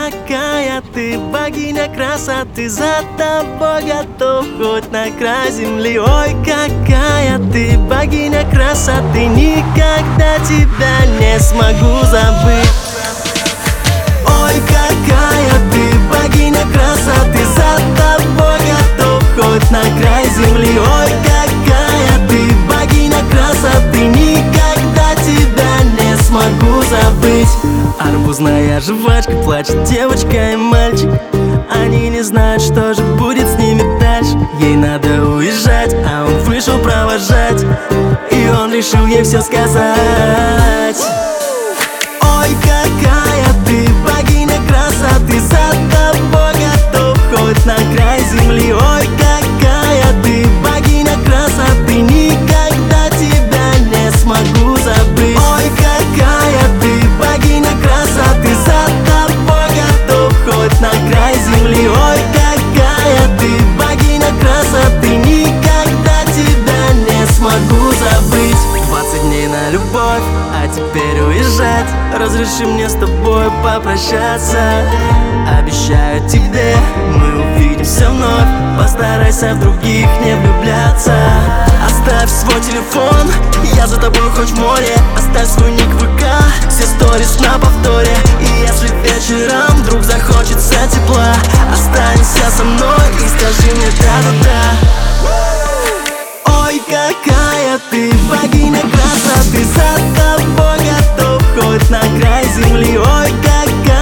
какая ты богиня красоты, за тобой готов хоть на край земли. Ой, какая ты богиня красоты, никогда тебя не смогу забыть. Ой, какая ты богиня красоты, за тобой готов хоть на край земли. Ой, какая ты богиня красоты, никогда тебя не смогу забыть. Арбузная жвачка, плачет девочка и мальчик. Они не знают, что же будет с ними дальше. Ей надо уезжать, а он вышел провожать, и он решил ей все сказать. Ой, какая ты богиня красоты, за тобой готов хоть на край земли. Ой, какая ты богиня красоты, никогда тебя не смогу забыть. Ой, какая ты богиня красоты, за тобой готов хоть на край земли. Ой, какая ты богиня красоты, никогда тебя не смогу забыть. 20 дней на любовь, а теперь уезжать. Разреши мне с тобой попрощаться. Обещаю тебе, мы увидимся вновь. Постарайся в других не влюбляться. Оставь свой телефон, я за тобой хоть в море. Оставь свой ник в ВК, все сторис на повторе. И если вечером вдруг захочется тепла, останься со мной и скажи мне да-да-да. Ой, какая ты богиня красоты, за тобой готов хоть на край земли. Ой, какая